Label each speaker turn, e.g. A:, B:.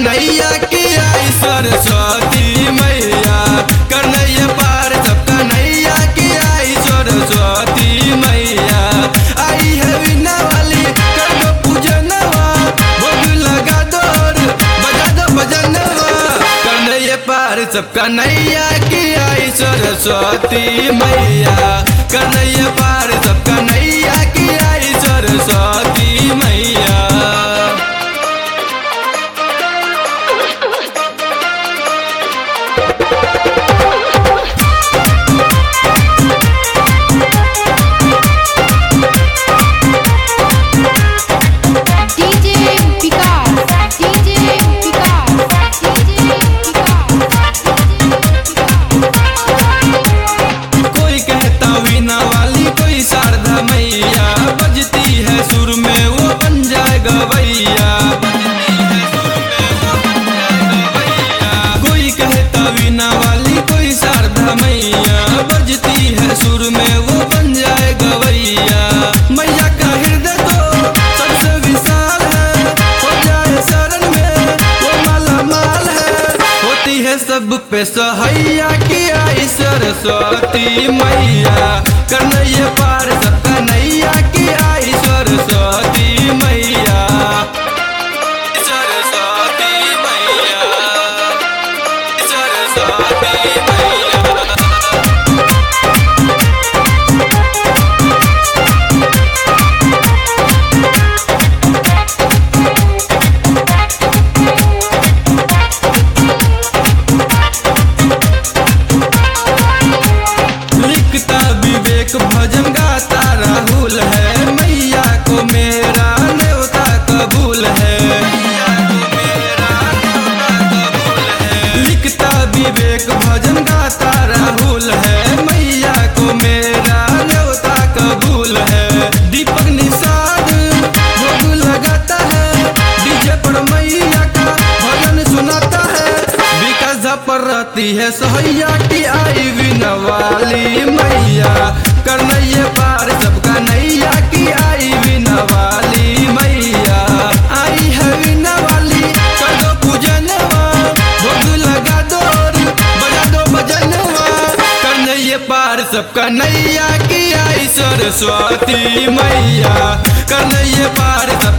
A: कन्हैया की आई सरस्वती मैया, कन्हैया पार सब कन्हैया की आई सरस्वती मैया। आई है वीणा वाली कर दो पूजनवा, भोग लगा दो और बजा दो भजनवा। कन्हैया पार सब कन्हैया की आई सरस्वती मैया, कन्हैया पार सब कन्हैया की आई सरस्वती मैया। कोई कहता वीणा वाली, कोई शारदा मैया, बजती है सुर में वो बन जाए गवैया। कोई कहता वीणा वाली, कोई शारदा मैया, बजती है सुर में वो बन जाए गवैया। मैया का हृदय तो सबसे विशाल है, हो जाए शरण में वो माला माल है। होती है सब पे सहैया की आई सरस्वती मैया, कन्हैया पार सब कन्हैया की आई सरस्वती मैया। सरस्वती मैया, सरस्वती मैया। लिखता विवेक भजन गाता राहुल है, मैया को मेरा न्योता कबूल है। लिखता विवेक भजन गाता राहुल है, मैया को मेरा न्योता कबूल है। दीपक निषाद भोग लगाता है, डीजे पर मैया का भजन सुनाता है। विकास पर रहती है सहैया की आई वीणा वाली मैया, कन्हैया पार सब कन्हैया की आई वीणा वाली मैया। आई है वीणा वाली कर दो पूजनवा, भोग लगा दो और बजा दो भजनवा। कन्हैया पार सब कन्हैया की आई सरस्वती मैया, कन्हैया पार सब